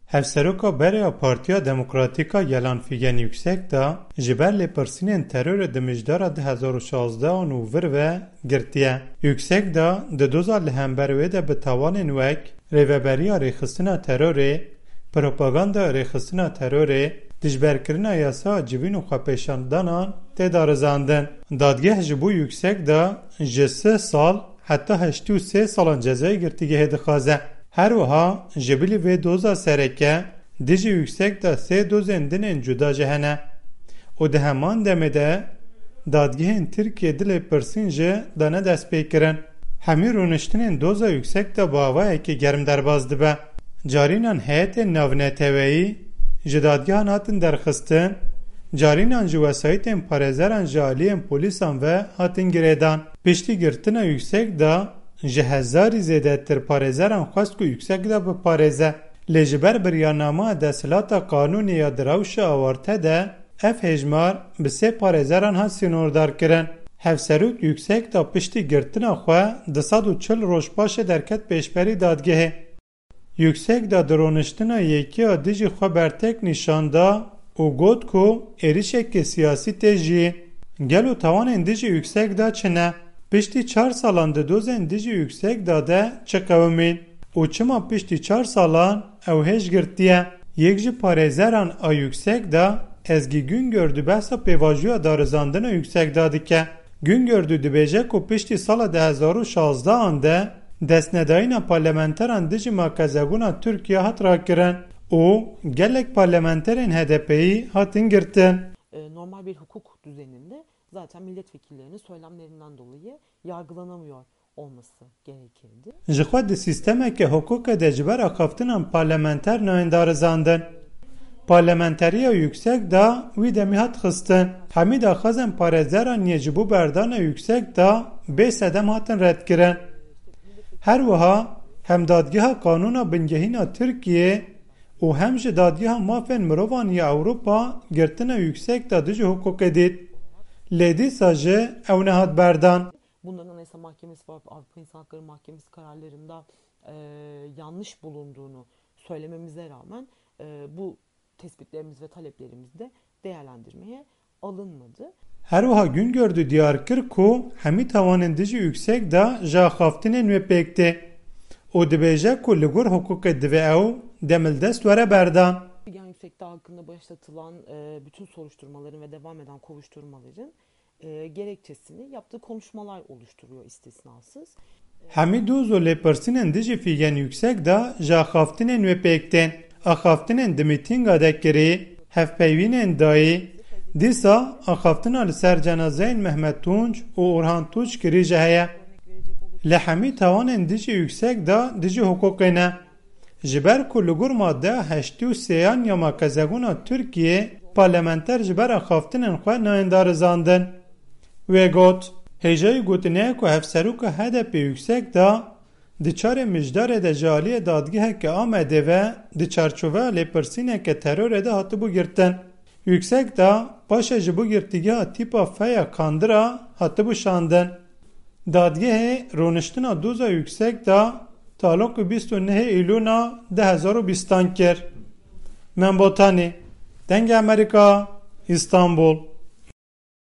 Hevseroka Berya Partiya Demokratîka Yelan Figen Yüksek da ji ber lêpirsînên terorê di mijdara 2016 û vir ve girtiye. Yüksek da di doza li hember wê de bi tawanên wek rêveberiya rêxistina terorê, propaganda rêxistina terorê, dijberkirina yasa civîn û xwepêşandanan têda rizandin. Dadgeh ji bo Yüksek da ji 3 sal heta 83 salan cezayê girtîgehê dixwaze. Her wiha ji bilî vê doza sereke dijî Yüksek da 3 dozên dinên cuda jî hene. û di heman demê de dadgehên Tirkiye di lêpirsîn jî dane destpêkirin. Hemî rûniştinên doza Yüksek da bi awayekî germ derbas dibe. Carînan heyetên navneteweyî ji dadgehan hatin derxistin, carînan ji wesayîtên parêzeran ji aliyên polîsan ve hatin girêdan. Piştî girtina Yüksek da ji hezarî zêdetir parêzeran xwest ku Yüksek da biparêze. Lê ji ber biryanama desthilata qanûnî ya di rewşa awarte de ev hejmar bi 3 parêzeran hat sînordarkirin. Hevserok Yüksek da piştî girtina xwe 240 roj paşê derket pêşberî dadgehê. Yüksek da di rûniştina yekîya dijî xwe bertek nîşanda û got ku êrişekî siyasî tê jî. Gelo tawanên dijî Yüksek da çi ne? Piştî 4 salan di dozên dijî Yüksek da de çi qewimîn? û çima piştî 4 salan ew hêj girtiye? Yek ji parêzeran a Yüksek da Ezgî Güngör di behsa pêvajoya darizandina Yüksek da dike. Güngör dibêje ku piştî sala 2016 de destnedayîna parlamenteran dijî Merkezebûna Tirkiye hat rakirin û gelek parlamenterên HDP'yî hatin girtin. Normal bir hukuk düzeninde zaten milletvekillerinin söylemlerinden dolayı yargılanamıyor olması gerekirdi. Ji xwe di sistemeke hukukê de ji ber axaftinan parlamenter nayîndarizandin. Parlamenteriya Yüksek da wî demî hat xistin. Hemî daxwazên parêzeran yê ji bo berdana Yüksek da bê sedem hatin redkirin. Her wiha hem dadgeha Kanûna Bingehîna Tirkiye û hem ji dadgeha mafên mirovan ya Ewropa girtina Yüksek da dijî hukukê dît. Lê dîsa jî ew nehat berdan. Bunların Anayasa Mahkemesi ve Avrupa İnsan Hakları Mahkemesi kararlarında yanlış bulunduğunu söylememize rağmen bu tespitlerimiz ve taleplerimiz de değerlendirmeye alınmadı. Her wiha Güngör diyar kir ku hemî tawanên dijî Yüksek da ji axaftinên wê pêk tê û dibêje ku li gor hukukê divê ew demildest were berdan. Figen Yüksekdağ hakkında başlatılan bütün soruşturmaların ve devam eden kovuşturmaların gerekçesini yaptığı konuşmalar oluşturuyor istisnasız. Hemî doz û lêpirsînên dijî Figen Yüksek da ji axaftinên wê pêk tên. Axaftinên di mîtînga de kirî, hevpeyvînên dayî, dîsa axaftina li ser cenazeyên Mehmet Tunç û Orhan Tunç kirî jî heye. Li hemî tawanên dijî Yüksek da dijî hukukê ne. Ji ber ku li gor maddeya 83 ya Merkezebûna Tirkiye parlamenter ji ber axaftinên xwe nayîndarizandin. Wê got, hêjayî gotineye ku hevseroka HDP Yüksek da di çarê mijdarê de ji aliyê dadgeheke Amedê ve di çarçoveya lêpirsîneke terorê de hatibû girtin. Yüksek da paşa ji bo girtîgeha tîpa feya Kandıra hatibû şandin. Dadgehê rûniştina doza Yüksek da talokê 29 Îlûna 2020 kir. Min botanî. Dengê Amerîka, İstanbul.